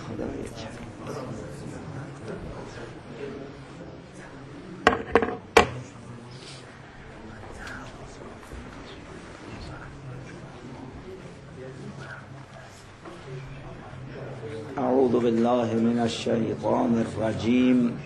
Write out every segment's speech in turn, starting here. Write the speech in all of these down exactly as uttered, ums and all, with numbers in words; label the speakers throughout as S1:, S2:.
S1: خدای کریم. اعوذ بالله من الشیطان الرجیم.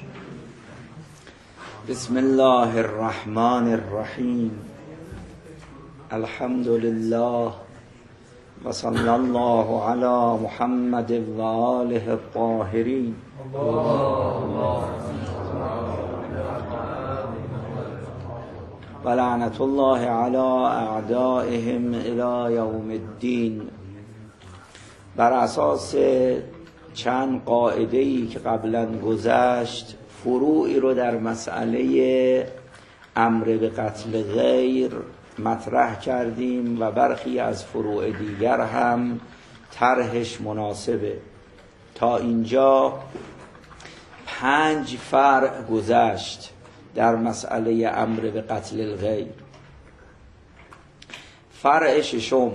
S1: بسم الله الرحمن الرحیم. الحمد لله و صلی الله علی محمد و آله الطاهرین. و لعنت الله علی اعدائهم الی یوم الدین. بر اساس چند قاعده‌ای که قبلا گذشت فروعی رو در مسئله امر به قتل غیر مطرح کردیم و برخی از فروع دیگر هم طرحش مناسبه. تا اینجا پنج فرع گذشت در مسئله امر به قتل الغیر. فرع ششم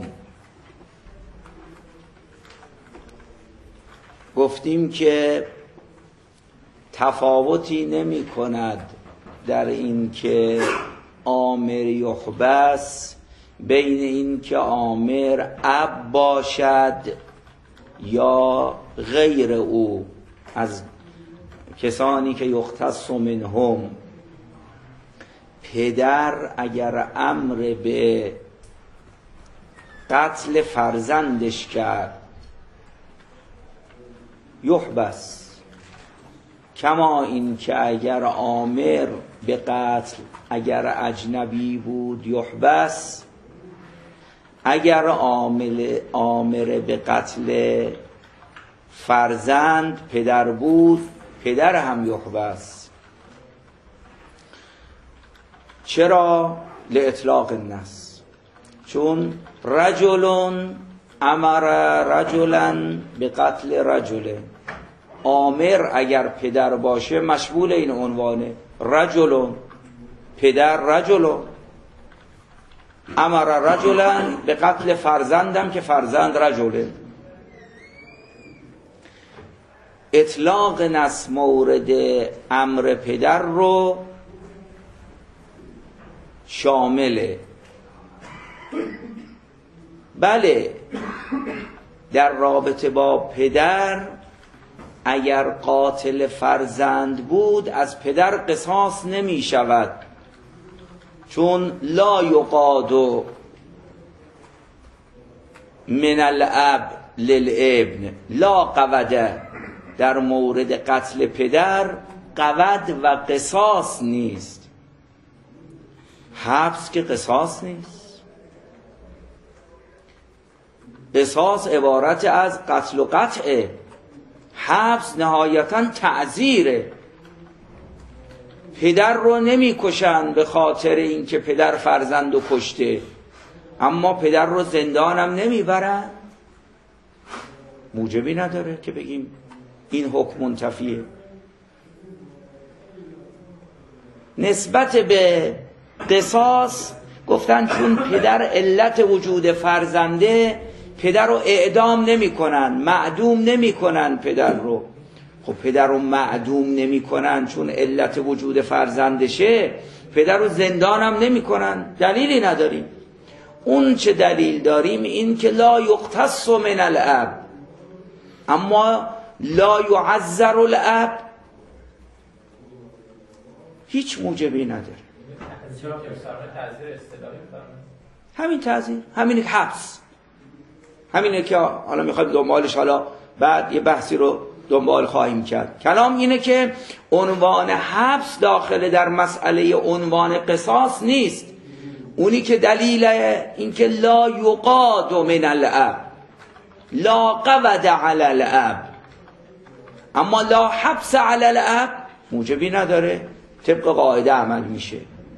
S1: گفتیم که تفاوتی نمی کند در این که آمر یحبس بین این که آمر اب باشد یا غیر او از کسانی که یختص منهم. پدر اگر امر به قتل فرزندش کرد یحبس، کما این که اگر آمر به قتل اگر اجنبی بود یحبس، اگر عامل آمر به قتل فرزند پدر بود پدر هم یحبس. چرا؟ لاطلاق النص، چون رجل امر رجلا به قتل رجل، آمر اگر پدر باشه مشمول این عنوانه. رجل پدر، رجل امر رجلا به قتل فرزندم که فرزند رجله. اطلاق نص مورد امر پدر رو شامله. بله، در رابطه با پدر اگر قاتل فرزند بود از پدر قصاص نمی شود، چون لا یقاد من الاب للابن لا قود. در مورد قتل پدر قود و قصاص نیست. حبس که قصاص نیست. قصاص عبارت از قتل و قطعه، حبس نهایتاً تعزیره. پدر رو نمی کشن به خاطر اینکه پدر فرزند رو کشته، اما پدر رو زندان هم نمی برن. موجبی نداره که بگیم این حکم منتفیه. نسبت به قصاص گفتن چون پدر علت وجود فرزنده پدر رو اعدام نمی کنن، معدوم نمی کنن پدر رو. خب پدر رو معدوم نمی کنن چون علت وجود فرزندشه، پدر رو زندان هم نمی کنن. دلیلی نداریم. اون چه دلیل داریم این که لا یقتص من الاب، اما لا یعذر الاب هیچ موجبی نداره. همین تعزیر، همین حبس، همینه که حالا میخوایم دنبالش، حالا بعد یه بحثی رو دنبال خواهیم کرد. کلام اینه که عنوان حبس داخل در مسئله عنوان قصاص نیست. اونی که دلیل این که لا یقاد من الاب، لا قود علی الاب، اما لا حبس علی الاب موجبی نداره، طبق قاعده عمل میشه.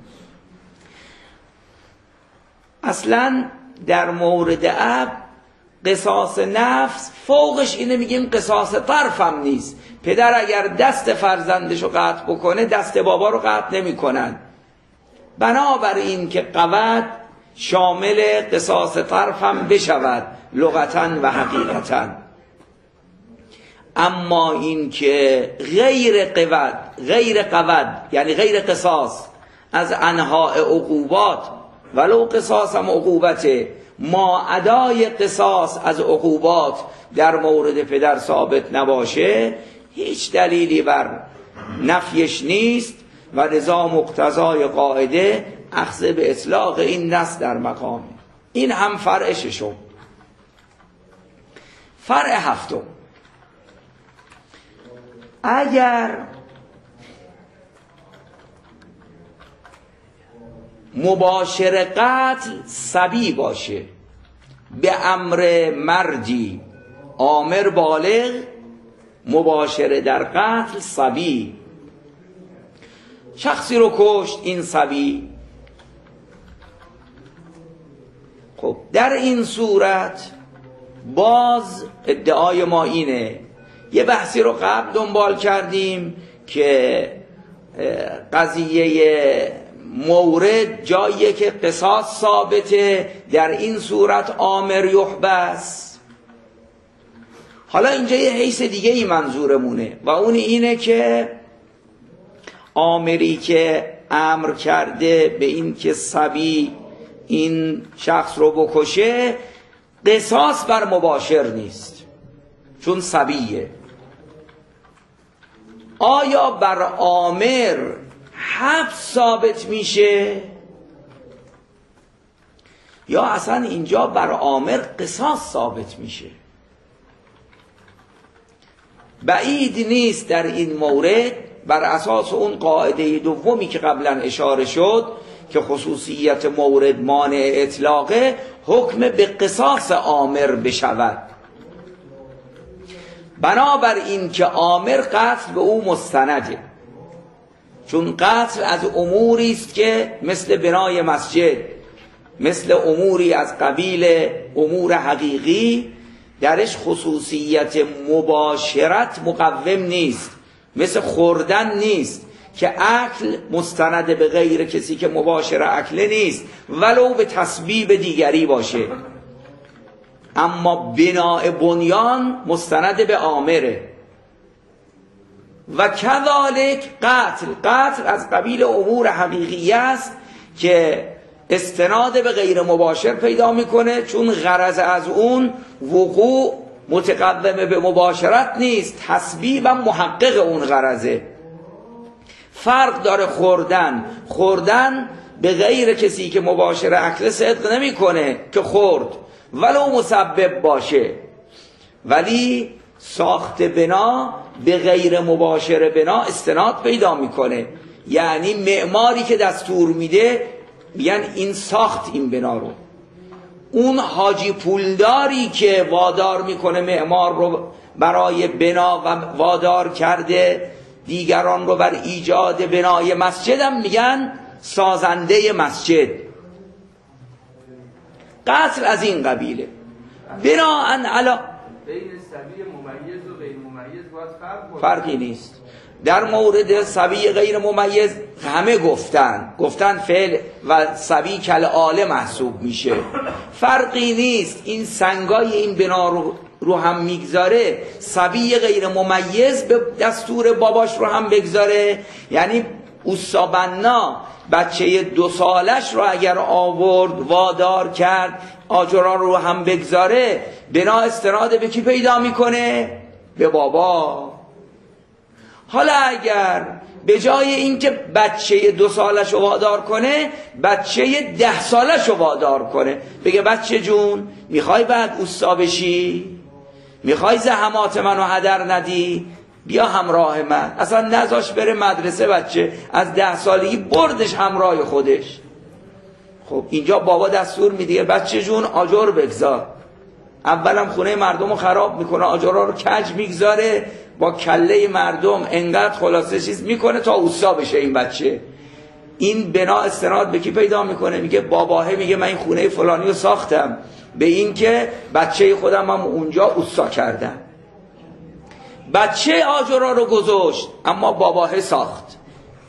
S1: اصلا در مورد اب قصاص نفس فوقش اینه میگیم قصاص طرف هم نیست. پدر اگر دست فرزندشو قطع بکنه دست بابا رو قطع نمی کنن. بنابراین که قود شامل قصاص طرف هم بشود لغتاً و حقیقتاً. اما این که غیر قود غیر قود یعنی غیر قصاص از انواع عقوبات، ولو قصاص هم عقوبته، ما ادای قصاص از عقوبات در مورد پدر ثابت نباشه، هیچ دلیلی بر نفیش نیست و لذا مقتضای قاعده اخذ به اطلاق این نص در مقامه. این هم فرع ششم. فرع هفتم، اگر مباشر قتل صبی باشه به امر مردی آمر بالغ، مباشر در قتل صبی، شخصی رو کشت این صبی، خب در این صورت باز ادعای ما اینه، یه بحثی رو قبل دنبال کردیم که قضیه مورد جاییه که قصاص ثابته، در این صورت آمر یحبس. حالا اینجا یه حیث دیگه ای منظورمونه و اون اینه که آمری که امر کرده به این که صبی این شخص رو بکشه، قصاص بر مباشر نیست چون صبیه. آیا بر آمر حبس ثابت میشه یا اصلا اینجا بر آمر قصاص ثابت میشه؟ بعید نیست در این مورد بر اساس اون قاعده دومی که قبلا اشاره شد که خصوصیت مورد مانع اطلاقه، حکم به قصاص آمر بشود. بنابر این که آمر قتل به او مستنده، چون قتل از اموری است که مثل بنای مسجد، مثل اموری از قبیل امور حقیقی درش خصوصیت مباشرت مقوم نیست، مثل خوردن نیست که اکل مستند به غیر کسی که مباشر اکل نیست ولو به تسبیب دیگری باشه، اما بناء بنیان مستند به آمره. و کذالک قتل، قتل از قبیل امور حقیقی است که استناد به غیر مباشر پیدا میکنه، چون غرض از اون وقوع متقدم به مباشرت نیست، تسبیب هم محقق اون غرضه. فرق داره خوردن، خوردن به غیر کسی که مباشر اکل صدق نمیکنه که خورد ولو مسبب باشه، ولی ساخت بنا به غیر مباشر بنا استناد پیدا میکنه، یعنی معماری که دستور میده میگن این ساخت این بنا رو. اون حاجی پولداری که وادار میکنه معمار رو برای بنا و وادار کرده دیگران رو بر ایجاد بنای مسجد هم میگن سازنده مسجد. قتل از این قبیله. بناءً علی
S2: بین صبی ممیز و غیر ممیز باید فرق
S1: فرقی نیست. در مورد صبی غیر ممیز همه گفتن گفتن فعل و صبی کل آله محسوب میشه، فرقی نیست. این سنگای این بنا رو رو هم میگذاره، صبی غیر ممیز به دستور باباش رو هم بگذاره، یعنی اوسا بنا بچه دو سالش رو اگر آورد وادار کرد آجرا رو هم بگذاره، بنا استناد به کی پیدا میکنه؟ به بابا. حالا اگر به جای اینکه بچه دو سالش رو وادار کنه بچه ده سالش رو وادار کنه، بگه بچه جون میخوای بعد اوستا بشی؟ میخوای زحمات منو هدر ندی؟ بیا همراه من. اصلا نذاش بره مدرسه، بچه از ده سالگی بردش همراه خودش. خب اینجا بابا دستور میده بچه جون آجر بگذار. اولم خونه مردم رو خراب میکنه، آجرها رو کج میگذاره، با کله مردم انقدر خلاصه چیز میکنه تا اوستا بشه این بچه. این بنا استناد به کی پیدا میکنه؟ میگه باباه میگه من این خونه فلانی رو ساختم به این که بچه خودم هم اونجا اوستا کردم. بچه آجرها رو گذاشت اما باباه ساخت.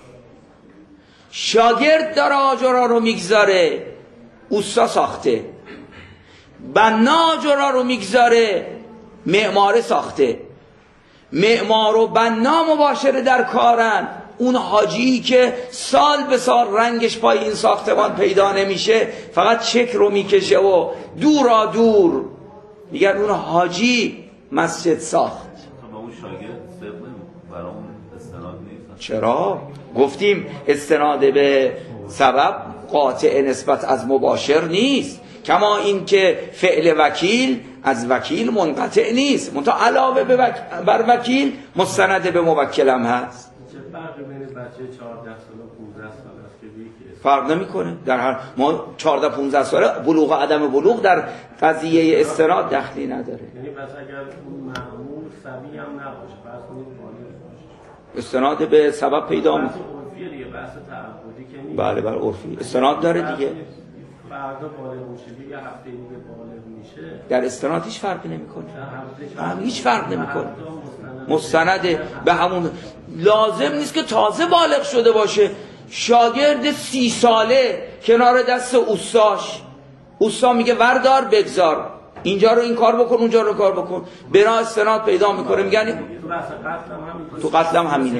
S1: شاگرد داره آجرها رو میگذاره، اوستا ساخته. بنا آجرها رو میگذاره، معمار ساخته. معمار و بنا مباشره در کارن. اون حاجی که سال به سال رنگش پای این ساختمان پیدا نمیشه، فقط چک رو میکشه و دورا دور میگن اون حاجی مسجد ساخت.
S3: با اون شاگرد صدق برای اون استناد نیست.
S1: چرا؟ گفتیم استناد به سبب قاطع نسبت از مباشر نیست، کما این که فعل وکیل از وکیل منقطع نیست، منتها علاوه بر وکیل مستند به موکل هم هست.
S4: چه فرقی بین بچه چهارده ساله و پانزده ساله است که بیکی
S1: فرق نمیکنه. در هر ما چهارده پانزده ساله بلوغ و عدم بلوغ در قضیه استناد دخلی نداره.
S4: یعنی پس اگر اون مأمور صبی هم نباشه، فرض کنید بالغ باشه،
S1: استناد به سبب پیدا میکنه.
S4: عرفیه دیگه، بحث تعبدی که نیست.
S1: بله بله عرفی استناد داره دیگه.
S4: فردا بالغ میشه یه هفته دیگه بالغ میشه،
S1: در استناد هیچ فرقی نمیکنه.
S4: هم
S1: هیچ فرق نمیکنه. مستند به همون لازم نیست که تازه بالغ شده باشه. شاگرد سی ساله کنار دست اوستاش، اوستا میگه وردار بگذار، اینجا رو این کار بکن اونجا رو کار بکن، بنا استناد پیدا میکنه. میگن تو قتل هم همینه.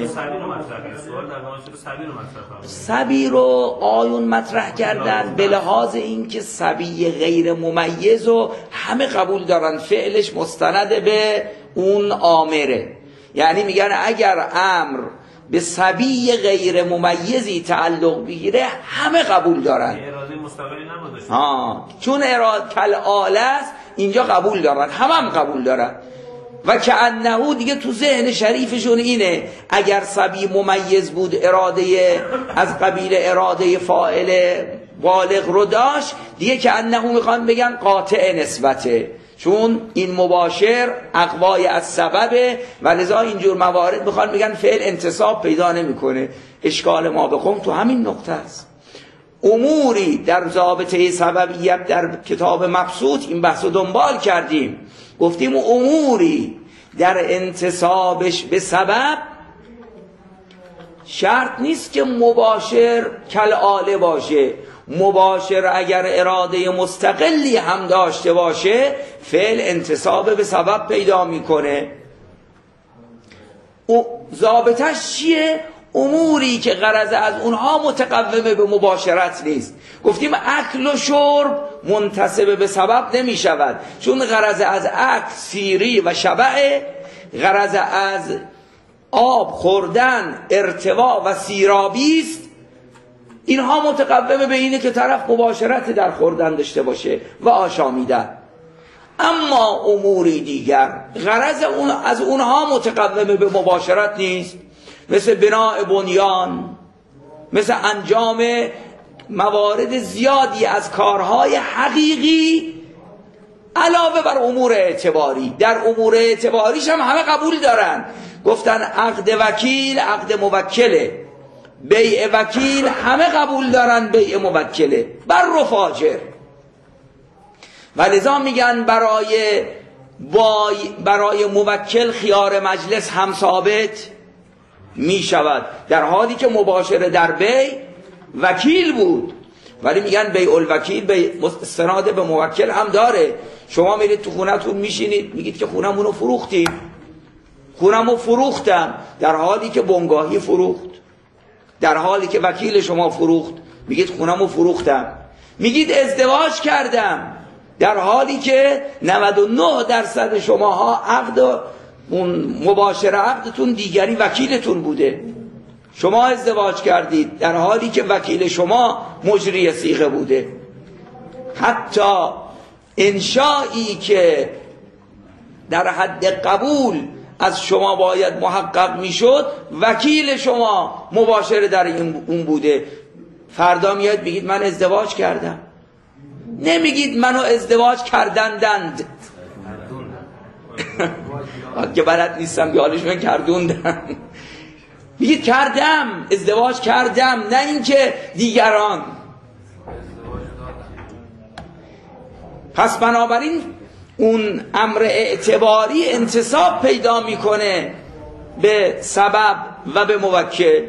S1: سبی رو آیون مطرح کردن به لحاظ این که سبی غیر ممیز و همه قبول دارن فعلش مستند به اون آمره. یعنی میگن اگر امر به سبی غیر ممیزی تعلق بگیره همه قبول دارن.
S3: اراده مستقلی نبوده.
S1: ها چون اراده کل آله است اینجا قبول دارن، همه هم قبول دارن. و که انهو دیگه تو ذهن شریفشون اینه اگر سبی ممیز بود اراده از قبیل اراده فاعل بالغ رو داشت، دیگه که انهو میخوان بگن قاطع نسبته، چون این مباشر اقوای از سببه و لذا اینجور موارد میخوان بگن فعل انتصاب پیدا نمیکنه. اشکال ما به قوم تو همین نقطه است. اموری در ضابطه سببیت در کتاب مبسوط این بحث رو دنبال کردیم، گفتیم اموری در انتصابش به سبب شرط نیست که مباشر کل آله باشه. مباشر اگر اراده مستقلی هم داشته باشه فعل انتصاب به سبب پیدا میکنه. ضابطش چیه؟ اموری که غرض از اونها متقومه به مباشرت نیست. گفتیم اکل و شرب منتسب به سبب نمی شود، چون غرض از اکل سیری و شبع، غرض از آب خوردن ارتوا و سیرابی است. اینها متقومه به اینه که طرف مباشرت در خوردن داشته باشه و آشامیدن. اما اموری دیگر غرض اون از اونها متقومه به مباشرت نیست، مثل بناء بنیان، مثل انجام موارد زیادی از کارهای حقیقی علاوه بر امور اعتباری. در امور اعتباریش هم همه قبول دارن. گفتن عقد وکیل عقد موکله، بیع وکیل همه قبول دارن بیع موکله، بر و فاجر. و لذا میگن برای بای برای موکل خیار مجلس هم ثابت می شود، در حالی که مباشر در بیع وکیل بود. ولی میگن بیع الوکیل بیع استناد به موکل هم داره. شما میرید تو خونتون میشینید میگید که خونمونو فروختیم، خونمو فروختم، در حالی که بنگاهی فروخت، در حالی که وکیل شما فروخت میگید خونمو فروختم. میگید ازدواج کردم، در حالی که نود و نه درصد شماها عقد اون مباشر عقدتون دیگری وکیلتون بوده. شما ازدواج کردید در حالی که وکیل شما مجری صیغه بوده. حتی انشایی که در حد قبول از شما باید محقق میشد وکیل شما مباشر در این اون بوده. فردا میاد بگید من ازدواج کردم، نمیگید منو ازدواج کردندند که بلد نیستم که حالشون کردوندن، میگید کردم، ازدواج کردم، نه اینکه دیگران. پس بنابراین اون امر اعتباری انتصاب پیدا میکنه به سبب و به موکل.
S5: امور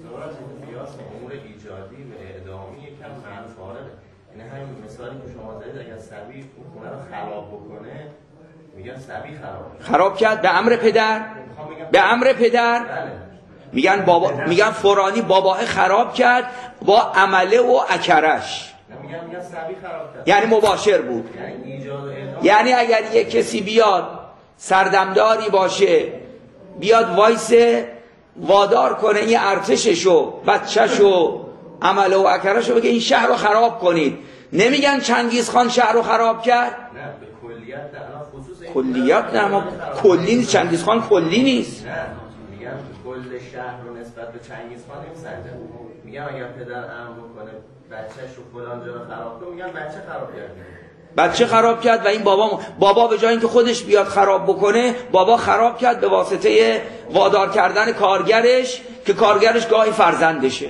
S5: ایجادی و اعدامی یکم معنی فارغه. یعنی همین مثالی که شما زدید اگر سبی خونه رو خراب بکنه میگن میگن سبی خراب
S1: خراب کرد به امر پدر، به امر پدر. میگن بابا، میگن فلانی باباه خراب کرد با عمله و اکرش.
S5: میگن میگن سبی خراب کرد،
S1: یعنی مباشر بود.
S5: یعنی ایجاد و اعدام.
S1: یعنی اگر یک کسی بیاد سردمداری باشه، بیاد وایسه وادار کنه این ارتششو، بچهشو، عمله و اکرشو، بگه این شهر رو خراب کنید، نمیگن چنگیز خان شهر رو خراب کرد؟
S5: نه به کلیت در خصوص
S1: کلیت نه، اما کلی نیست. چنگیز خان کلی نیست.
S5: نه میگن کل شهر رو نسبت به چنگیز خان نمیسنجن. میگن اگر پدر امر کنه بچه‌ش رو فلان جا رو خراب کنه، میگن بچه خراب کرده،
S1: بچه خراب کرد. و این بابا بابا به جای اینکه خودش بیاد خراب بکنه، بابا خراب کرد به واسطه وادار کردن کارگرش که کارگرش گاهی فرزندشه.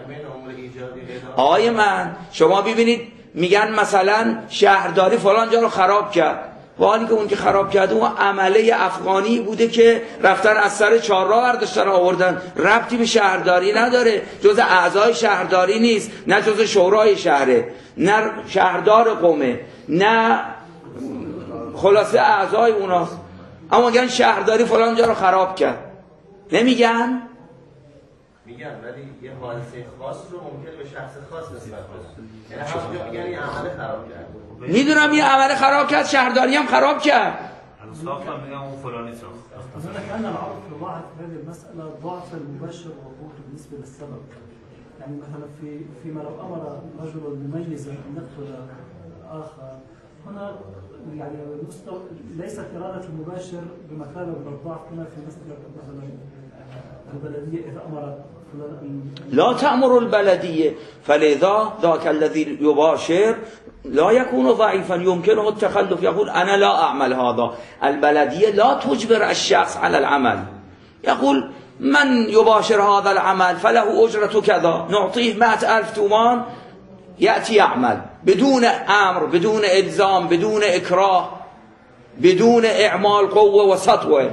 S1: آقای من شما ببینید میگن مثلا شهرداری فلان جا رو خراب کرد، و حالی که اون که خراب کرده اون عمله افغانی بوده که رفتن از سر چهارراه برداشتن آوردن، ربطی به شهرداری نداره، جز اعضای شهرداری نیست، نه جز شورای شهره، نه شهردار قومه، نه خلاصه اعضای اوناست. اما میگن شهرداری فلان جا رو خراب کرد. نمیگن؟
S5: میگن ولی یه حادثه خاص رو ممکنه به شخص خاص نسبت بدن. یعنی همونجا میگن این عمل خراب کرد.
S1: میدونم این عمل خراب کرد، شهرداری هم خراب کرد.
S3: ساختم میگم اون فلانی ساخت.
S6: أظن كأن العرف يلاحظ في هذه المسألة ضعف المباشر وقوته بالنسبة للسبب. يعني مثلا في فيما لو أمر رجل مميزا أن يقتل آخر، هنا يعني ليست إرادة المباشر بمثابة من الضعف هنا في مسألة مثلا البلدية إذا أمر
S1: لا تأمر البلدية فلذا ذاك الذي يباشر لا يكون ضعيفا يمكنه التخلف، يقول أنا لا أعمل هذا. البلدية لا تجبر الشخص على العمل، يقول من يباشر هذا العمل فله أجرة كذا، نعطيه مئة ألف تومان يأتي يعمل بدون أمر، بدون إلزام، بدون إكراه، بدون إعمال قوة وسطوة.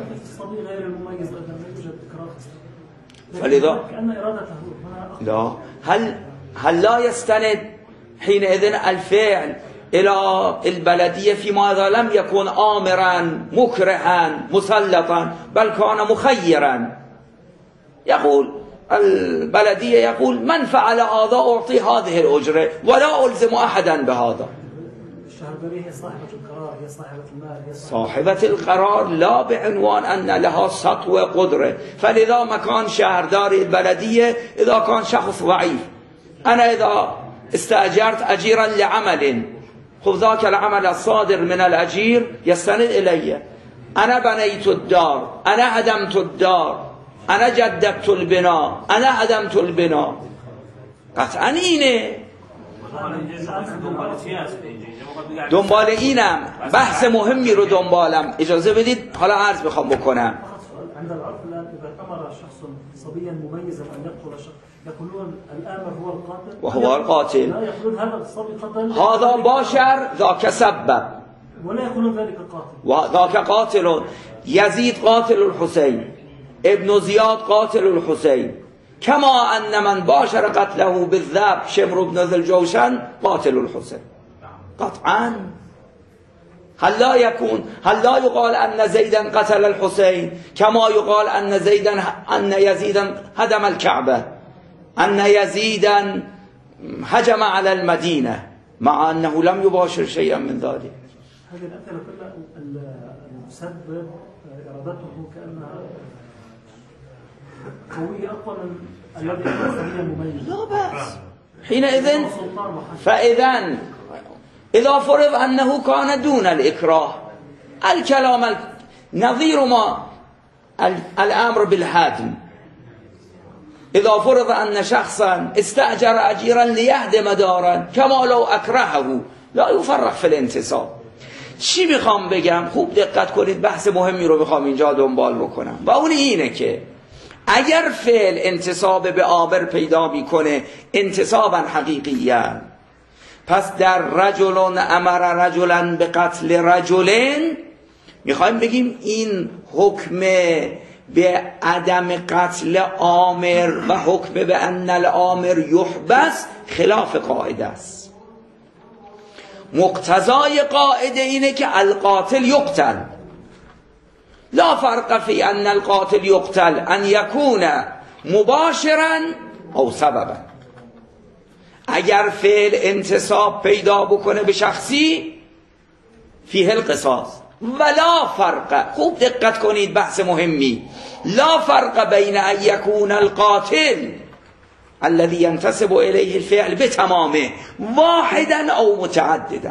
S1: فلذا لا هل هل لا يستند حينئذ الفعل إلى البلدية فيما إذا لم يكن آمرا مكرها مسلطا بل كان مخيرا؟ يقول البلدية يقول من فعل هذا أعطي هذه الأجرة ولا ألزم أحدا بهذا.
S6: الشهردارية هي صاحبة القرار، هي صاحبة المال، هي
S1: صاحبة القرار لا بعنوان أن لها سطوة قدرة. فلذا مكان شهرداري البلدية إذا كان شخص ضعيف، أنا إذا استأجرت أجيرا لعمل، خذ ذاك العمل الصادر من الأجير يستند إلي، أنا بنيت الدار، أنا هدمت الدار، أنا جددت البناء، أنا هدمت البناء، قطعا اینه. دنبال اینم بحث مهمی رو دنبالم، اجازه بدید حالا عرض بخوام بکنم.
S6: عند العرف الآن إذا أمر شخص صبيا مميزا أن يقتل شخص يقولون الآمر هو القاتل
S1: وهو القاتل،
S6: لا يقولون هذا الصبي قتل
S1: هذا باشر ذاك سبب،
S6: ولا يقولون ذلك القاتل
S1: وذاك قاتل. يزيد قاتل الحسين، ابن زياد قاتل الحسين، كما أن من باشر قتله بالذاب شمر بن ذي الجوشن قاتل الحسين قطعا. هل لا يكون هل لا يقال أن زيدا قتل الحسين كما يقال أن زيدا أن يزيدا هدم الكعبة، أن يزيدا هجم على المدينة مع أنه لم يباشر شيئا من ذلك؟
S6: هذه الأمثلة كلها المسبب إرادته كأنها قوية أقوى من الذي هي مميز.
S1: لا بأس حينئذ. فإذا إذا فرض أنه كان دون الإكراه، الكلام نظير ما الأمر بالهدم. إذا فرض أن شخصا استأجر أجيرا ليهدم دارا كما لو أكرهه لا يفرق في الانتصاب. چی میخوام بگم؟ خوب دقت کنید، بحث مهمی رو میخوام اینجا دنبال بکنم و اون اینه که اگر فعل انتصاب به آمر پیدا میکنه انتصابا حقیقیا، پس در رجلون امر رجلن به قتل رجلن میخوایم بگیم این حکم به عدم قتل آمر و حکم به ان الآمر یحبس خلاف قاعده است. مقتضای قاعده اینه که القاتل یقتل، لا فرق فی ان القاتل یقتل ان یکون مباشرا او سببا. اگر فعل انتصاب پیدا بکنه به شخصی فیه القصاص ولا فرق. خوب دقت کنید، بحث مهمی. لا فرق بین ان یکون القاتل الذي ينتسب الیه الفعل بتمامه واحدا او متعددا.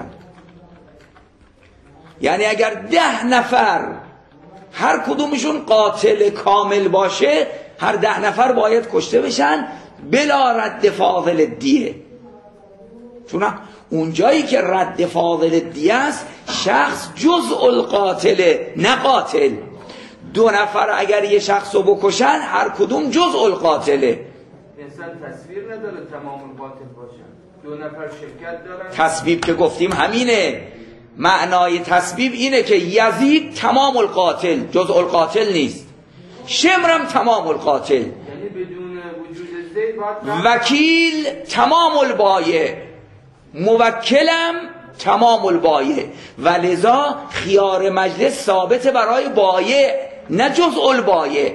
S1: یعنی اگر ده نفر هر کدومشون قاتل کامل باشه، هر ده نفر باید کشته بشن بلا رد فاضل دیه. چون اونجایی که رد فاضل دیه است شخص جزء القاتل نه قاتل. دو نفر اگر یه شخص رو بکشن هر کدوم جزء القاتله.
S2: انسان تصویر نداره تمام قاتل باشن، دو نفر شرکت دارن.
S1: تسبیب که گفتیم همینه. معنای تسبیب اینه که یزید تمام القاتل جزء القاتل نیست، شمرم تمام القاتل،
S2: یعنی بدون وجود زید باید
S1: وکیل تمام البایع، موکلم تمام البایع. ولذا خیار مجلس ثابت برای بایع نه جزء البایع.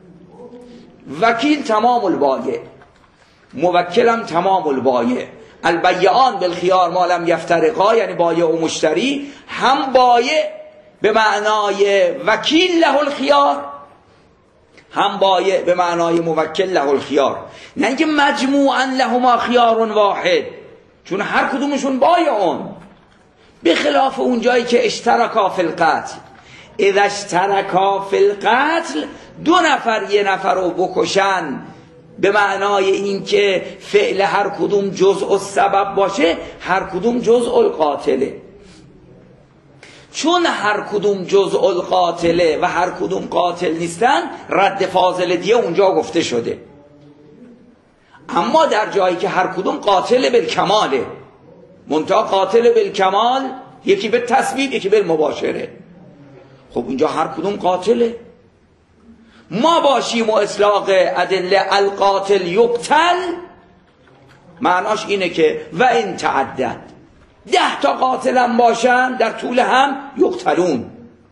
S1: وکیل تمام البایع، موکلم تمام البایع. البیعان بالخیار ما لم یفترقا، یعنی بایع و مشتری هم بایع به معنای وکیل له الخیار، هم بایع به معنای موکل له الخیار. نه اینکه مجموعا لهما خیار واحد، چون هر کدومشون بایعون. به خلاف اون جایی که اشترکا فی القتل، اذا اشترکا فی القتل دو نفر یه نفر رو بکشن به معنای اینکه فعل هر کدوم جزء السبب باشه، هر کدوم جزء القاتله. چون هر کدوم جزء القاتله و هر کدوم قاتل نیستن، رد فاضل دیه اونجا گفته شده. اما در جایی که هر کدوم قاتل بالکماله، منتها قاتل بالکمال یکی به تسبیب یکی به مباشره، خب اینجا هر کدوم قاتله. ما باشیم و اطلاق ادله القاتل یقتل معناش اینه که و این تعدد ده تا قاتل هم باشن در طول هم یقتلون.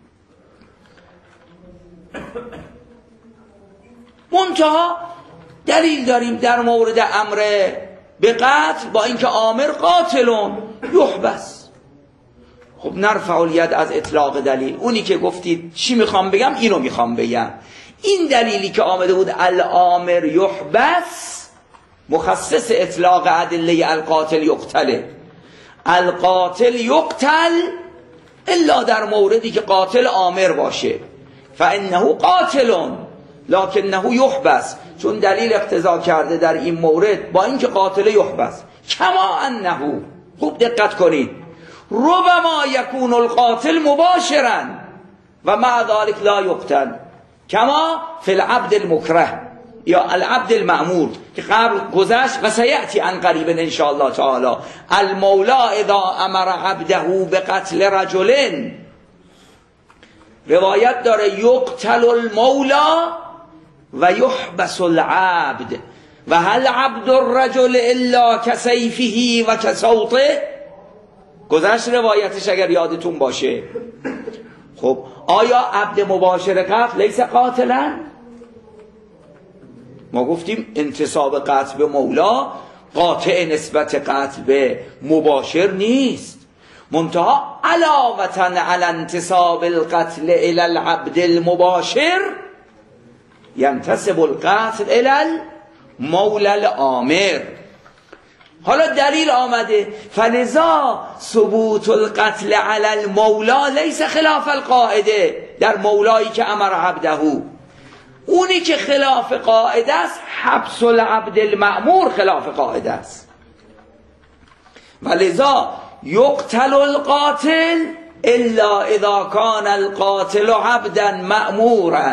S1: منتها دلیل داریم در مورد امر به قتل، با اینکه آمر قاتلون یحبس. خب نرفع الید از اطلاق دلیل. اونی که گفتید چی میخوام بگم اینو میخوام بگم. این دلیلی که آمده بود الامر یحبس مخصص اطلاق ادله القاتل یقتله. القاتل یقتل الا در موردی که قاتل آمر باشه، فانه قاتلون لکنه یحبس. چون دلیل اقتضا کرده در این مورد با اینکه قاتل یحبس، کما انه، خوب دقت کنید، ربما یکون القاتل مباشرا و مع ذلك لا یقتل، کما فی العبد المکره یا العبد المأمور که قبل گذشت و سیأتی عن قریب ان شاء الله تعالی. المولا اذا امر عبده به قتل رجل، روایت داره یقتل المولا و یحبس العبد و هل عبد الرجل الا کسیفه و کصوته. گذشت روایتش اگر یادتون باشه. خب آیا عبد مباشر قتل لیس قاتلا؟ ما گفتیم انتصاب قتل به مولا قاطع نسبت قتل به مباشر نیست، منتها علاوة علی انتصاب القتل الى العبد المباشر ینتسب القتل الى المولا الآمر. حالا دلیل آمده فلذا ثبوت القتل علی المولا لیس خلاف القاعده. در مولایی که امر عبده، اونی که خلاف قاعده است حبس العبد المأمور خلاف قاعده است. ولذا یقتل القاتل الا اذا کان القاتل عبدا مأمورا.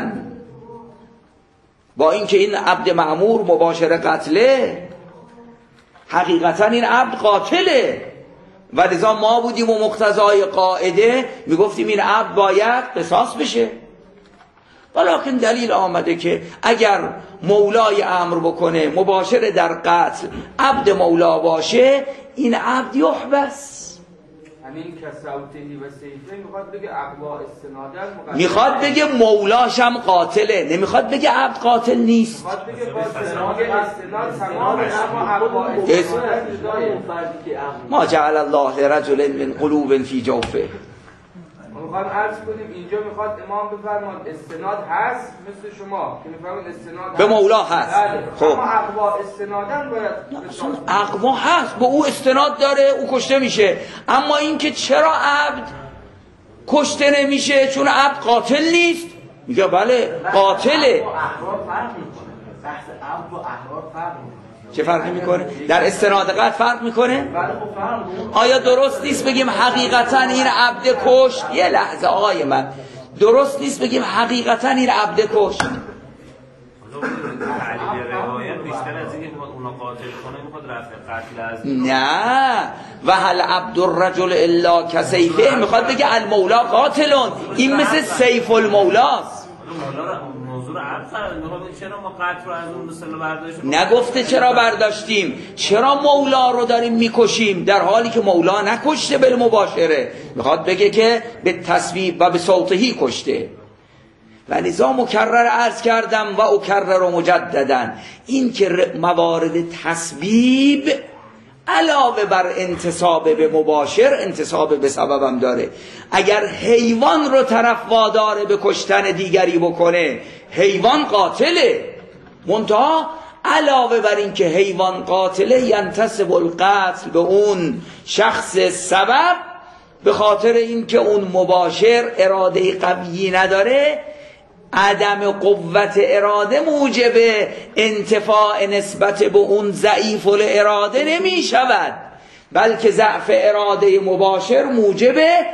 S1: با اینکه این عبد مأمور مباشر قتله، حقیقتا این عبد قاتله، ولذا ما بودیم و مقتضای قاعده میگفتیم این عبد باید قصاص بشه. ولیکن دلیل آمده که اگر مولای امر بکنه مباشر در قتل عبد مولا باشه، این عبد یحبس.
S2: همین کساوتهی و سیفه میخواد بگه اقوا استنادن،
S1: میخواد بگه مولاشم قاتله، نمیخواد بگه عبد قاتل نیست.
S2: میخواد بگه با استناد استناد تمام اما اقوا استناد جدای
S1: ما جعل الله لرجل من قلوب فی جوفه.
S2: میخوام عرض کنیم اینجا میخواد امام بفرماد استناد هست مثل شما که میفرماد استناد
S1: به مولا هست.
S2: خب اما اقوا استنادن باید
S1: اقوا هست، به او استناد داره، او کشته میشه. اما اینکه چرا عبد کشته نمیشه چون عبد قاتل نیست، میگه بله قاتله.
S5: بحث عبد و احرار فرق میکنه.
S1: چه فرقی میکنه؟ در استناد قتل فرق میکنه؟ آیا درست نیست بگیم حقیقتا این عبد کشت؟ یه لحظه آقای من، درست نیست بگیم حقیقتا این عبد کشت؟
S3: تعلیل روایت بیشتر از اینکه میخواد اونا قاتل کنه میخواد رفع قتل از
S1: نه، و هل عبد الرجل الا کسیفه، میخواد بگه المولا قاتلون، این مثل سیف المولاست.
S3: موضوع عبد چرا ما قتل رو از اون مثلا برداشتیم؟
S1: نگفته چرا برداشتیم، چرا مولا رو داریم میکشیم در حالی که مولا نکشته بالمباشره. میخواد بگه که به تصویب و به صوتهی کشته. و لذا مکرر عرض کردم و اکرر و مجددن، این که موارد تصویب علاوه بر انتصاب به مباشر انتصاب به سببم داره. اگر حیوان رو طرف واداره به کشتن دیگری بکنه، حیوان قاتله، منتها علاوه بر این که حیوان قاتله ینتسب القتل به اون شخص سبب، به خاطر این که اون مباشر اراده قوی نداره، عدم قوت اراده موجب انتفاع نسبت به اون ضعیف الاراده نمی شود، بلکه ضعف اراده مباشر موجب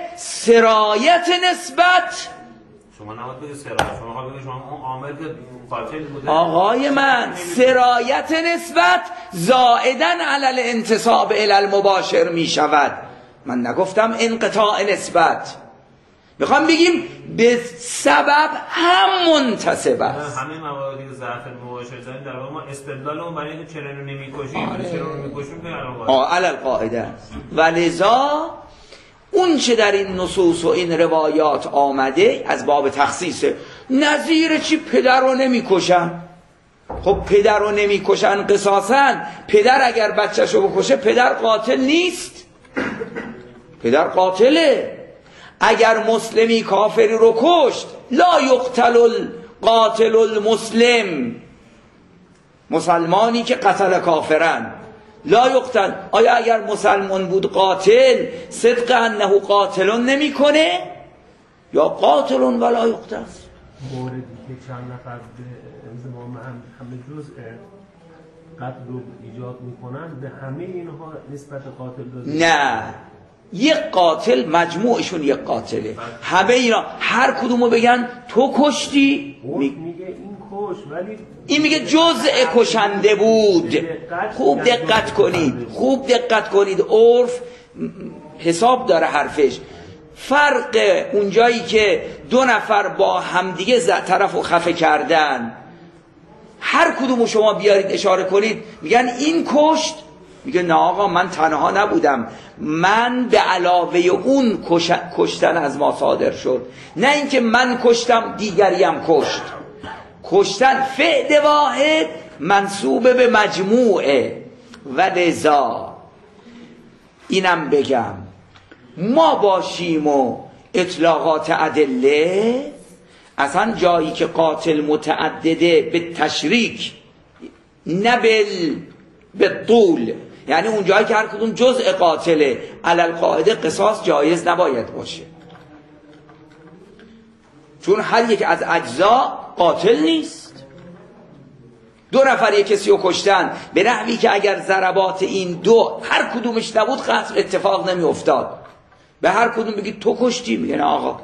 S1: سرایت نسبت.
S3: شما نباید بگید سرایت، شما بگید شما اون عامل که قاتل بوده.
S1: آقای من، سرایت نسبت زائدن علی الانتصاب الی المباشر می شود. من نگفتم انقطاع نسبت، میخوام بگیم به سبب هم منتصب است.
S3: همه مواردی که ضعف مباشر زدن در واقع ما استدلالمون برای اینکه چرا اینو نمی‌کشیم، چرا اونو می‌کشیم به
S1: آه علی القاعده است. ولذا اون چه در این نصوص و این روایات آمده از باب تخصیصه. نظیر چی؟ پدر رو نمی‌کشن. خب پدر رو نمی‌کشن قصاصاً، پدر اگر بچه‌شو بکشه پدر قاتل نیست، پدر قاتله. اگر مسلمی کافری رو کشت، لا یقتل القاتل المسلم، مسلمانی که قتل کافرن لا یقتل. آیا اگر مسلمان بود قاتل صدق انه قاتلون نمی کنه یا قاتلون ولا یقتل؟
S4: موردی که چند نفر به انضمام هم همه جزء قتل رو ایجاد میکنن، به همه اینها نسبت قاتل داده؟
S1: نه، یک قاتل مجموعشون یک قاتله. همه اینا هر کدومو بگن تو کشتی،
S4: میگه این کش، ولی
S1: این میگه جزء کشنده بود. خوب دقت کنید، خوب دقت کنید، عرف حساب داره حرفش. فرق اونجایی که دو نفر با همدیگه طرفو خفه کردن، هر کدومو شما بیارید اشاره کنید میگن این کشت، میگه نه آقا من تنها نبودم، من به علاوه اون کش... کشتن از ما صادر شد. نه اینکه من کشتم دیگریم کشت. کشتن فعل واحد منصوب به مجموعه. و لذا اینم بگم ما باشیم و اطلاقات ادله، اصلا جایی که قاتل متعدده به تشریک نه بل به طول، یعنی اون جایی که هر کدوم جزء قاتله، علی القاعده قصاص جایز نباید باشه، چون هر یک از اجزا قاتل نیست. دو نفر یک کسی رو کشتن به نحوی که اگر ضربات این دو هر کدومش نبود قتل اتفاق نمی افتاد. به هر کدوم بگید تو کشتی، میگه نه آقا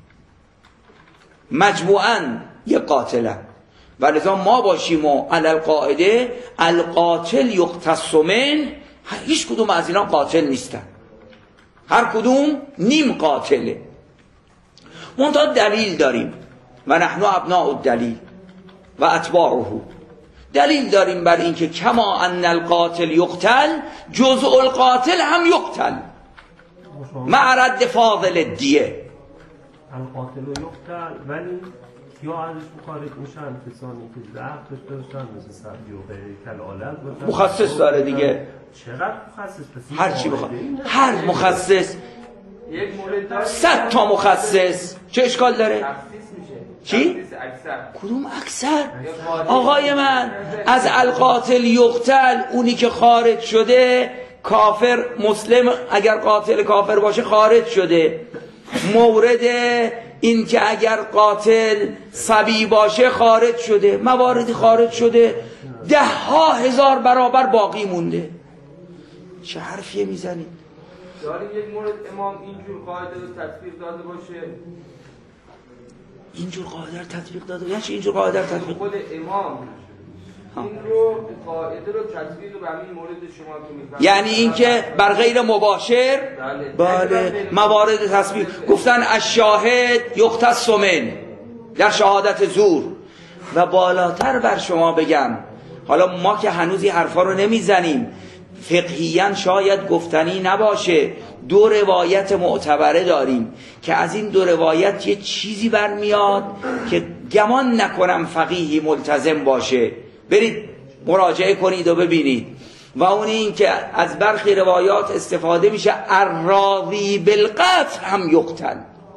S1: مجموعاً یک قاتله. ولذا ما باشیم و علی القاعده القاتل یقتص من، هیچ کدوم از اینا قاتل نیستن، هر کدوم نیم قاتله. منتها دلیل داریم و نحن ابناء الدلیل و اتباعه، دلیل داریم بر اینکه کما ان القاتل یقتل جزء القاتل هم یقتل. مع رد فاضل دیه.
S4: القاتل و یقتل، ولی یا ازش خارج میشن کسانی که ضعف داشته باشن مثل سبی و غیره کالعلل باشن.
S1: مخصص داره دیگه.
S4: چقدر مخصص؟
S1: هر چی بخواد، هر مخصص
S2: یک مورد داره
S1: صد تا مخصص، چه اشکال داره؟
S2: تخصیص میشه.
S1: چی؟
S2: تخصیص اکثر.
S1: کدوم اکثر؟ آقای من از القاتل یقتل، اونی که خارج شده کافر، مسلم اگر قاتل کافر باشه خارج شده. مورد این که اگر قاتل صبی باشه خارج شده. مواردی خارج شده ده ها هزار برابر باقی مونده. چه حرفیه میزنید؟
S2: داریم یک مورد امام اینجور قاعده رو تطبیق داده باشه.
S1: اینجور قاعده رو تطبیق داده؟ یعنی چی اینجور قاعده رو تطبیق؟
S2: خود امام این رو قاعده رو تطبیق به همین مورد شما که میفرمایید،
S1: یعنی اینکه بر غیر مباشر
S2: بله,
S1: بله موارد تطبیق گفتن الشاهد یختص من در شهادت زور. و بالاتر بر شما بگم، حالا ما که هنوز این حرفا رو نمیزنیم، فقهیاً شاید گفتنی نباشه، دو روایت معتبره داریم که از این دو روایت یه چیزی برمیاد که گمان نکنم فقیهی ملتزم باشه. برید مراجعه کنید و ببینید. و اون این که از برخی روایات استفاده میشه الراضی بالقتل هم یقتل،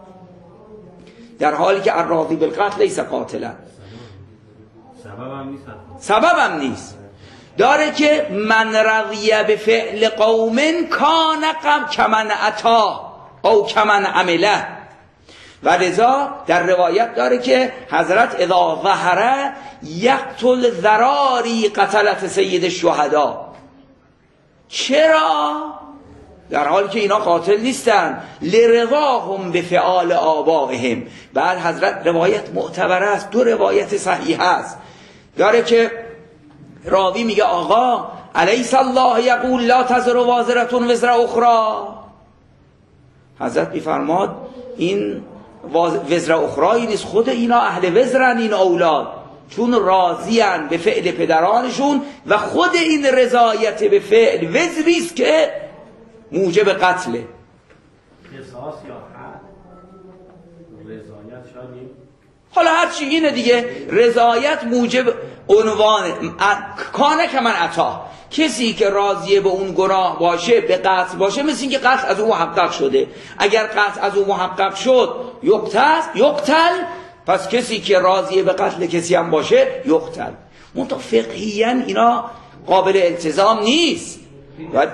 S1: در حالی که الراضی بالقتل لیس قاتلا.
S3: سببم نیست.
S1: سببم نیست. داره که من رضی به فعل قوم کان قم کمن عطا او کمن عمله. و رضا در روایت داره که حضرت اذا ظهر یقتل ذراری قتلت سید الشهدا. چرا؟ در حالی که اینا قاتل نیستن. لرضاهم به فعال آبائهم. بعد حضرت روایت معتبره است، دو روایت صحیح است. داره که راوی میگه آقا الیس الله یقول لا تزر وازرة وزر اخرى. حضرت میفرماد این وزر اخرایی نیست، خود اینا اهل وزرن این اولاد، چون راضیان به فعل پدرانشون و خود این رضایت به فعل وزریست که موجب قتله.
S4: قصاص یا حد رضایت شاید
S1: حالا هرچی اینه دیگه، رضایت موجب عنوان کانه که من عطا، کسی که راضیه به اون گناه باشه به قتل باشه، مثل این که قتل از اون محقق شده. اگر قتل از اون محقق شد یقتل یقتل، پس کسی که راضیه به قتل کسی هم باشه یقتل. منتها فقهیاً اینا قابل التزام نیست.
S2: و...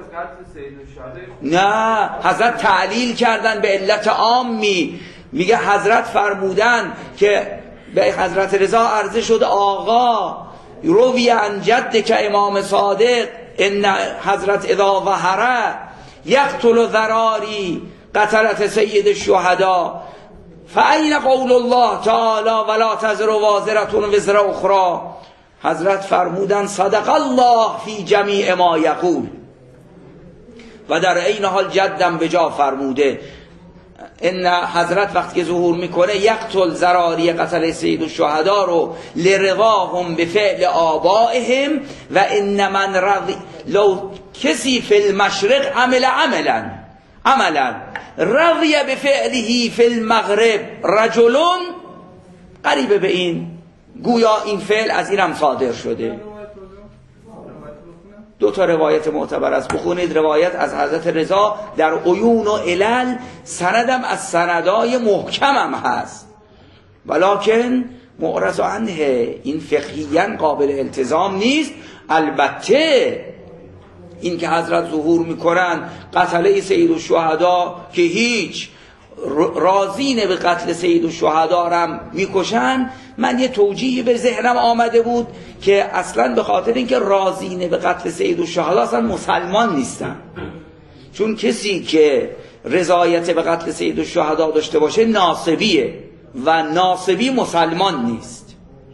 S1: نه، حضرت تعلیل کردن به علت عامی. میگه حضرت فرمودن که به حضرت رضا عرضه شد آقا روی عن جد که امام صادق ان حضرت اذا ظهر یقتل ذراری قتلت سید الشهدا فاین قول الله تعالی ولا تزر وازرة وزر اخرى. حضرت فرمودن صدق الله فی جمیع ما یقول. و در این حال جدم به جا فرموده ان حضرت وقتی که ظهور میکنه یقتل ذراری قتل سید الشهدا رو لرضاهم به فعل آبائهم و ان من رضی لو کسی فی المشرق عمل عملا عملا رضی به فعله فی المغرب رجلون، قریب به این گویا این فعل از این هم صادر شده. دو تا روایت معتبر است، بخونید. روایت از حضرت رضا در عیون و علل، سندم از سندای محکمم هست، ولکن معرض عنه، این فقهیاً قابل التزام نیست. البته این که حضرت ظهور میکنن قتله سید الشهدا که هیچ رازینه به قتل سید الشهدا رم میکشن، من یه توجیهی به ذهنم آمده بود که اصلا به خاطر اینکه رازینه به قتل سید الشهدا اصلا مسلمان نیستن، چون کسی که رضایت به قتل سید الشهدا داشته باشه ناصبیه و ناصبی مسلمان نیست.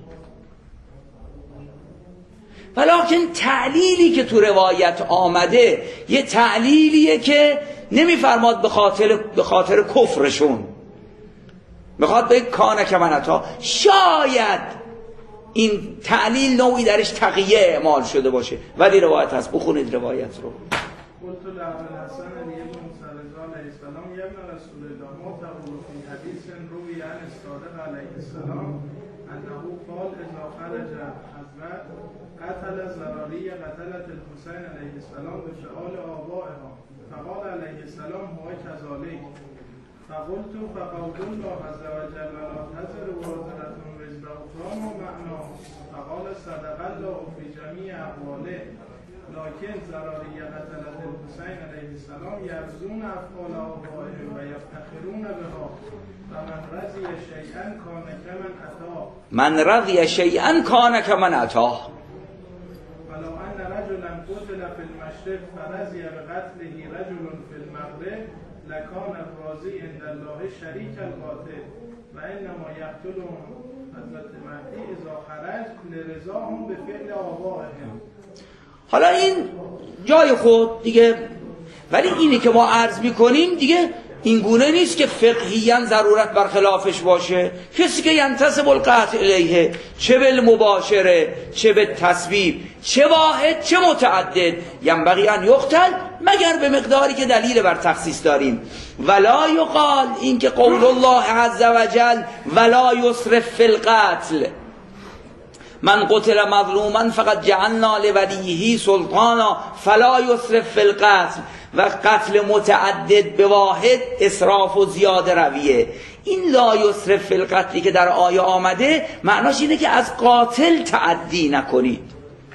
S1: ولکن تعلیلی که تو روایت آمده یه تعلیلیه که نمیفرماد به خاطر به خاطر کفرشون، میخواد به کانه که من عطا. شاید این تعلیل نوعی درش تقیه اعمال شده باشه، ولی روایت هست، بخونید روایت رو.
S7: قلت لعبد الحسن ابن سلزان السلام يا ابن رسول الله ما تقول في حديث روي عن الصادق عليه السلام أنه قال إذا خرج حزبات قتل زراري قتلت الحسين عليه السلام بفعال آبائها فقال عليه السلام هو كذلك فقلت فقول الله عز وجل لا تزر وازرة وزر أخرى ما معناه فقال صدق الله في جميع أقواله لكن زراري قتلت الحسين عليه السلام يرزون أفعال آبائهم ويفتخرون بها فمن رضي شيئا كان كمن أتاه
S1: من رضي شيئا كان كمن أتاه.
S7: ولو أن رجلا قتل في المشرق فرضي بقتله رجل في المغرب لكان الراضي عند الله شريك القاتل وإنما يقتلهم حضرت مهدی اذا خرج لرضاهم به فعل آبائهم.
S1: حالا این جای خود دیگه، ولی اینی که ما عرض میکنیم دیگه این گونه نیست که فقهیاً ضرورت برخلافش باشه. کسی که ینتسب القطع الیه، چه بالمباشره چه به تصویب، چه واحد چه متعدد، ینبغی ان یقتل مگر به مقداری که دلیل بر تخصیص داریم. ولا یقال، این که قول الله عز وجل ولا یسرف فی القتل، من قتل مظلوما فقد جعلنا لولیه سلطانا فلا یسرف فی القتل، و قتل متعدد به واحد اسراف و زیاده رویه. این لا یسرف فی القتلی که در آیه آمده معناش اینه که از قاتل تعدی نکنید،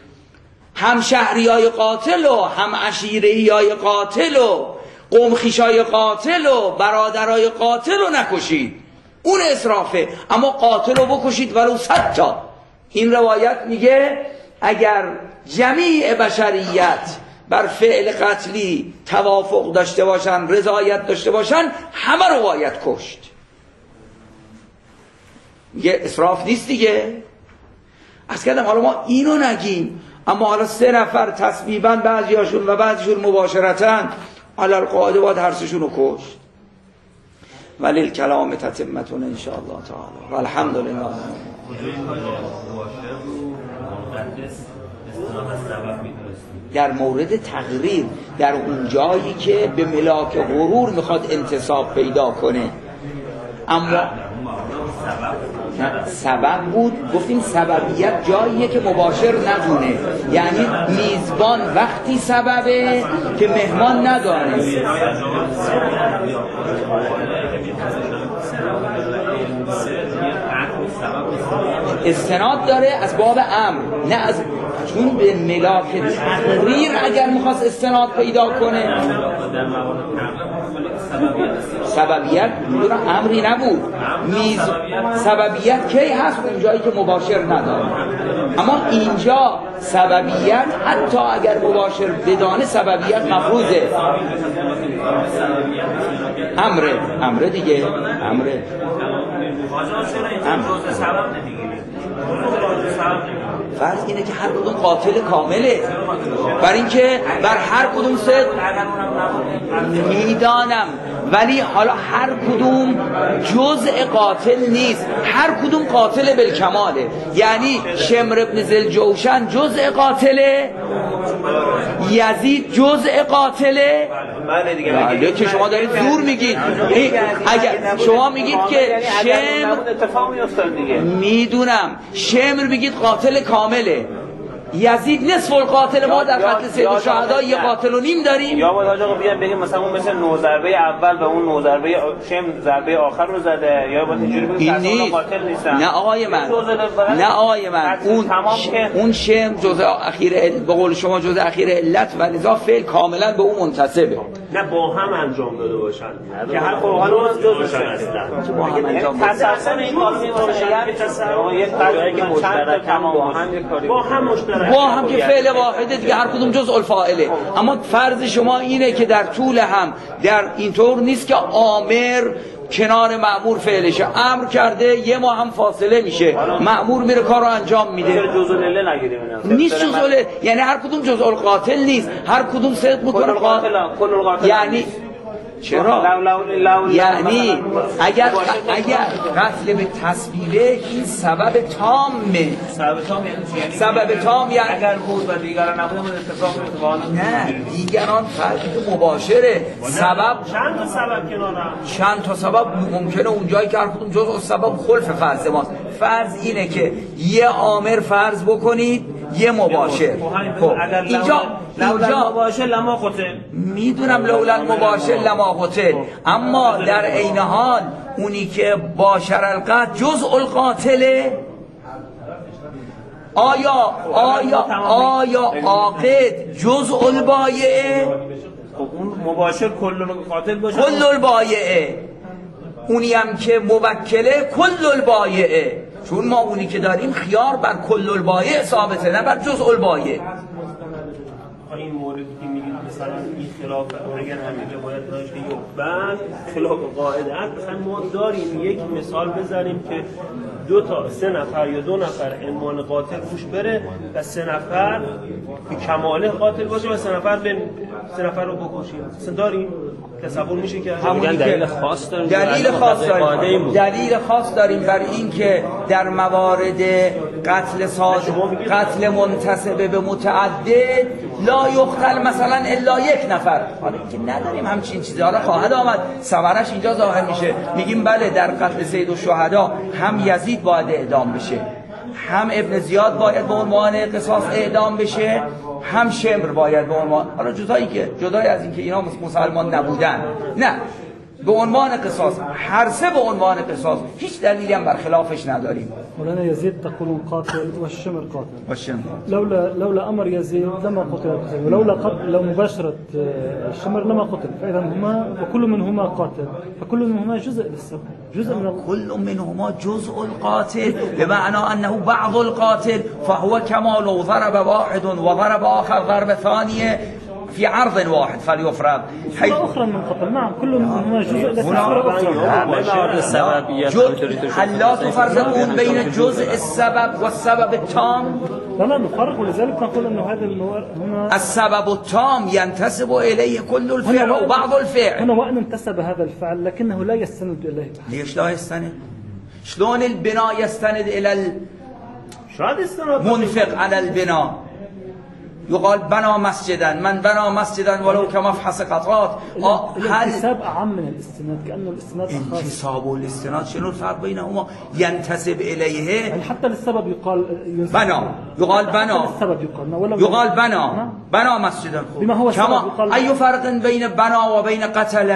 S1: هم شهریای قاتل و هم عشیره‌ای قاتل و قوم خویشای قاتل و برادرای قاتل رو نکشید، اون اسرافه. اما قاتل رو بکشید ولو صد تا. این روایت میگه اگر جمیع بشریت بر فعل قتلی توافق داشته باشن، رضایت داشته باشن، همه رو باید کشت. میگه اسراف نیست دیگه. از کردم حالا ما اینو نگیم، اما حالا سه نفر تصویباً بعضیاشون و بعضیشون مباشرتاً علال قاعده باید هر سه‌شون رو کشت. ولی الکلام تتمتون ان شاء الله تعالی. والحمدلله. در مورد تقریر، در اون جایی که به ملاک غرور میخواد انتصاب پیدا کنه، اما سبب بود. گفتیم سببیت جاییه که مباشر ندونه، یعنی میزبان وقتی سببه که مهمان ندانه. استناد داره از باب امر، نه از، چون به ملاک تقریر اگر میخواست استناد پیدا کنه سببیت میدونم امری نبود. میز سببیت کی هست؟ اون جایی که مباشر نداره. اما اینجا سببیت حتی اگر مباشر بدانه سببیت مفروضه. امره امره دیگه امره فرض اینه که هر کدوم قاتل کامله، بر اینکه بر هر کدوم صدق میدانم، ولی حالا هر کدوم جزء قاتل نیست، هر کدوم قاتل بالکماله. یعنی شمر ابن ذوالجوشن جزء قاتله، یزید جزء قاتله. بله که شما دارید زور میگید. اگر شما میگید که شمر، میدونم شمر میگید قاتل کامله، یزید نصف القاتل. ما در قتل سید الشهدا یه قاتل و نیم داریم.
S8: یا باید آقا بیان بگیم مثلا اون مثل نو ضربه اول و اون نو ضربه شم ضربه آخر رو زده، یا باید اینجوری بگیم اصلا قاتل نیستن.
S1: نه آقای من، نه آقای من، اون اون شم جزء اخیر به قول شما جزء اخیر علت و لذا فعل کاملا به اون منتسبه.
S8: نه با هم انجام داده باشن که هر قرآن رو از جزءشون هستن.
S1: با هم انجام داده
S8: تصرف این قانونی باشه که تصرف یک قضیه که مشترک با هم با هم مشترک
S1: با هم که فعل واحده دیگه، هر کدوم جزء الفاعله. اما فرض شما اینه که در طول هم در اینطور نیست که آمر کنار مأمور فعلشه، امر کرده یه ما هم فاصله میشه، مأمور میره کارو انجام میده.
S8: جزء العله نگیریم
S1: نیست جزء العله، یعنی هر کدوم جزء القاتل نیست، هر کدوم صدق میکنه قاتل.
S8: کل القاتل
S1: یعنی چرا؟
S8: لو لو لو
S1: یعنی اگر اگر قتل به تصویره این سبب تامه.
S3: سبب تام یعنی چی؟ یعنی
S1: سبب تام یعنی
S3: اگر بود و دیگران نبودن اتفاق میفته.
S1: نه دیگران فرقی مباشره. سبب
S4: چند تا سبب کنارم،
S1: چند تا سبب ممکنه اونجایی که هر کدوم جزء سبب خلف فرض ماست. فرض اینه که یه عامر فرض بکنید یه مباشر.
S3: خب اینجا
S1: اینجا
S3: مباشر لما قتل،
S1: میدونم لولا مباشر لما قتل، اما در عین حال اونی که باشر القتل جزء القاتله. آیا آیا آیا عاقد جزء البایعه؟
S3: خب اون مباشر کل قاتل باشه،
S1: کل البایعه. اونی هم که موکله کل البایعه، چون ما اونی که داریم خیار بر کل البایعه ثابته، نه بر جزء البایعه.
S4: این موردی که میگید مثلا این خلاف اگر همین روایت داشته یا بعد خلاف قاعده هست، مثلا ما داریم یک مثال بزنیم که دو تا سه نفر یا دو نفر عنوان قاتل روش بره و سه نفر به کماله قاتل باشه و سه نفر به سه نفر رو بکشیم. مثلا داریم تصور میشه که
S8: میگن دلیل خاص داریم،
S1: دلیل خاص داریم دلیل خاص داریم بر این که در موارد قتل صاد قتل منتسب به متعدد لا یقتل مثلا الا یک نفر. حالا که نداریم همچین چیزی، حالا خواهد آمد ثمرش اینجا ظاهر میشه. میگیم بله در قتل سید الشهدا هم یزید باید اعدام بشه، هم ابن زیاد باید به عنوان قصاص اعدام بشه، هم شمر باید به عنوان، حالا جدایی که جدای از اینکه اینا مسلمان نبودن، نه به عنوان قصاص، هر سه به عنوان قصاص، هیچ دلیلی هم برخلافش نداریم.
S6: مولانا يزيد تقولون قاتل والشمر قاتل
S1: والشمر
S6: لولا لولا امر يزيد لما قتل الحسين، ولولا قتل لو مباشره الشمر لما قتل، فاذا هما وكل منهما قاتل، فكل منهما جزء للسبب، جزء من
S1: كل منهما جزء القاتل، بمعنى انه بعض القاتل، فهو كما لو ضرب واحد وضرب اخر ضربه ثانيه في عرض واحد فليفرق.
S6: حيث أخرى من قتل، نعم كل منهما جزء لكن
S1: هل لا تفرقون بين جزء السبب والسبب التام؟
S6: لا لا نفرق، ولذلك نقول انه هذا هنا
S1: السبب التام ينتسب اليه كل الفعل وبعض الفعل.
S6: هنا وان انتسب هذا الفعل لكنه لا يستند اليه.
S1: ليش لا يستند؟ شلون البناء يستند الى المنفق على البناء؟ يقال بنا مسجدا، من بنا مسجدا ولو كمفحص قطرات.
S6: الانتساب اعم من الاستناد، كانه الاستناد خاص.
S1: انتساب والاستناد شنو الفرق بينهما؟ ينتسب اليه
S6: يعني حتى للسبب يقال
S1: بنا، يقال بنا،
S6: السبب يقال
S1: يقال بنا بنا مسجدا.
S6: بما هو
S1: كما اي فرق بين بنا وبين قتل؟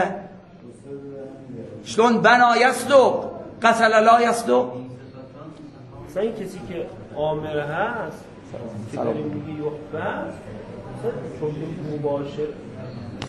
S1: شلون بنا يصدق قتل لا يصدق؟
S4: مثلا کسی که عامل هست که داریم میگه یخبر چون مباشر